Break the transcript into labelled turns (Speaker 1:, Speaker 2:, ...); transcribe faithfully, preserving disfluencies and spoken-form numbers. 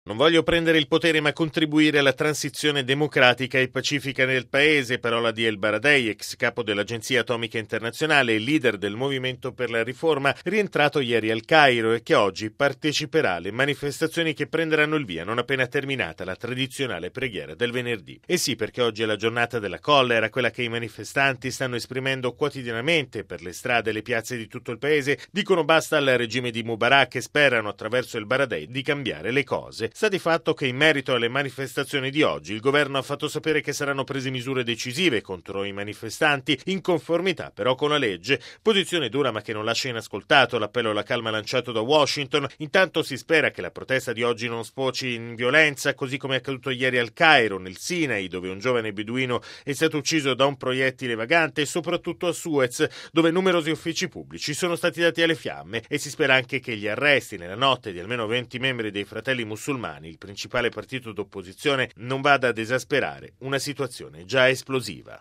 Speaker 1: Non voglio prendere il potere ma contribuire alla transizione democratica e pacifica nel paese, parola di El Baradei, ex capo dell'Agenzia Atomica Internazionale e leader del Movimento per la Riforma, rientrato ieri al Cairo e che oggi parteciperà alle manifestazioni che prenderanno il via non appena terminata la tradizionale preghiera del venerdì. E sì, perché oggi è la giornata della collera, quella che i manifestanti stanno esprimendo quotidianamente per le strade e le piazze di tutto il paese, dicono basta al regime di Mubarak e sperano attraverso El Baradei di cambiare le cose. Sta di fatto che in merito alle manifestazioni di oggi il governo ha fatto sapere che saranno prese misure decisive contro i manifestanti, in conformità però con la legge. Posizione dura ma che non lascia inascoltato l'appello alla calma lanciato da Washington. Intanto si spera che la protesta di oggi non sfoci in violenza, così come è accaduto ieri al Cairo, nel Sinai, dove un giovane beduino è stato ucciso da un proiettile vagante, e soprattutto a Suez, dove numerosi uffici pubblici sono stati dati alle fiamme, e si spera anche che gli arresti nella notte di almeno venti membri dei Fratelli Musulmani, il principale partito d'opposizione, non vada ad esasperare una situazione già esplosiva.